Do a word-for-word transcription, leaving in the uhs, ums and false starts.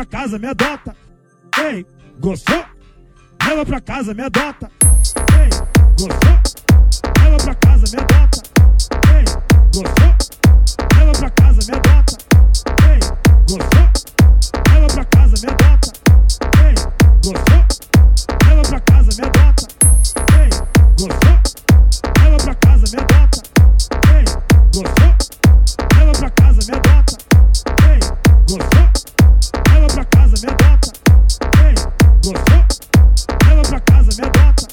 pra casa, me adota. Ei, gostou? Leva pra casa, me adota. Ei, gostou? Leva pra casa, me adota. Ei, gostou? Leva pra casa, me adota. Ei, gostou? Leva pra casa, me adota. Ei, gostou? Leva pra casa, me adota. Ei, gostou? Leva pra casa, me adota. Ei, gostou? Leva pra casa, me adota. Ei, gostou? Leva pra casa, me adota. Ei, gostou? Leva pra casa, me adota.